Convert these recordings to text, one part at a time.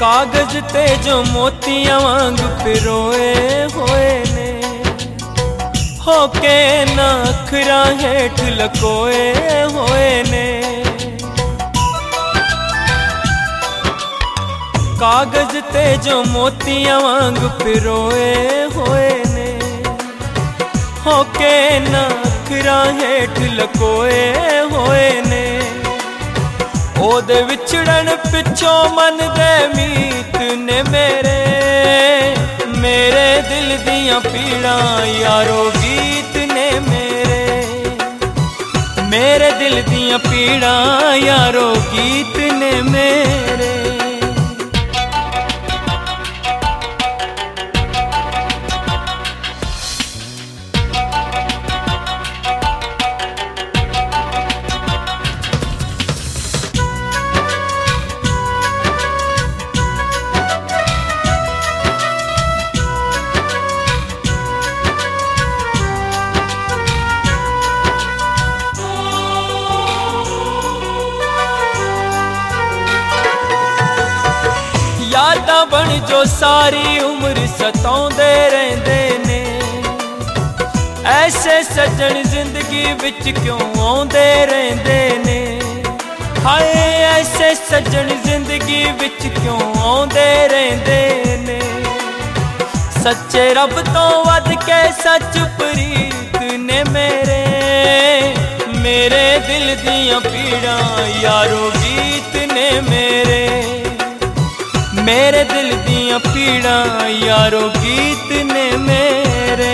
कागज ते जो मोतियां वांग पिरोए होए ने, होके ना अखरा हेठ लकोए होए ने। कागज ते जो मोतियां वांग पिरोए होए ने, होके ना अखरा हेठ लकोए होए ने। ओदे विछड़न पिछों मन दे मीत ने मेरे, मेरे दिल दियां पीड़ां यारो गीत ने मेरे, मेरे दिल दियां पीड़ां यारो गीत ने मेरे। यादां बन जो सारी उम्र सताउंदे रहिंदे ने, ऐसे सज्जन जिंदगी विच क्यों आउंदे रहिंदे ने। हाय ऐसे सज्जन जिंदगी विच क्यों आउंदे रहिंदे ने। सच्चे रब तो वध के सच प्रीत ने मेरे, मेरे दिल दियां पीड़ां यारो गीत ने मेरे, मेरे दिल दियां पीड़ां यारो गीत ने मेरे।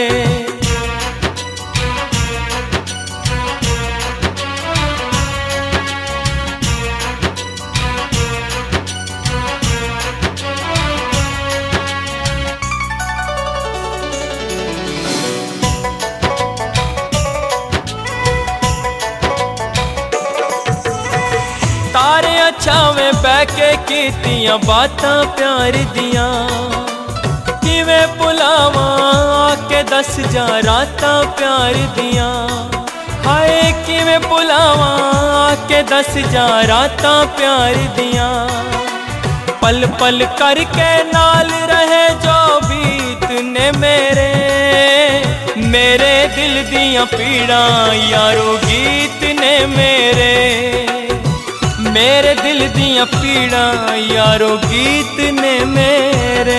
तारे छावे बैके कीतियां बातां प्यार दियां, किवें भुलावां आके दस जा रातां प्यार दियां। हाय किवें भुलावां आके दस जा रातां प्यार दियां। पल पल करके नाल रहे जो बीत ने मेरे, मेरे दिल दियां पीड़ां यारो गीत ने मेरे, मेरे दिल दियां पीड़ां यारो गीत ने मेरे।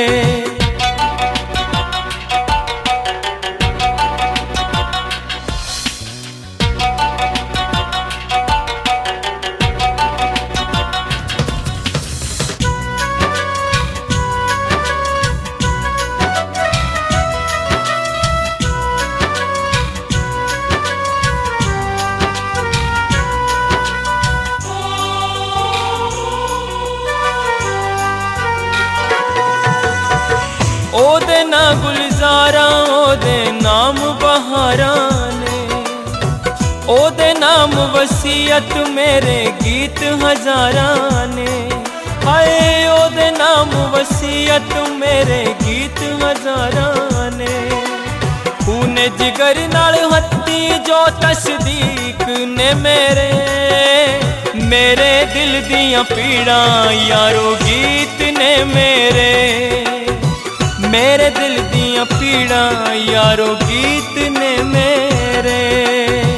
ओदे ना गुलजारा ओदे नाम बहारां ने, ओदे नाम वसीयत मेरे गीत हजारां ने। हाय ओदे नाम वसीयत मेरे गीत हजारां ने। खूने जिगर नाल हत्ती जो तस्दीक ने मेरे, मेरे दिल दियां पीड़ां यारो गीत ने मेरे, मेरे दिल दियां पीड़ां यारो गीत ने मेरे।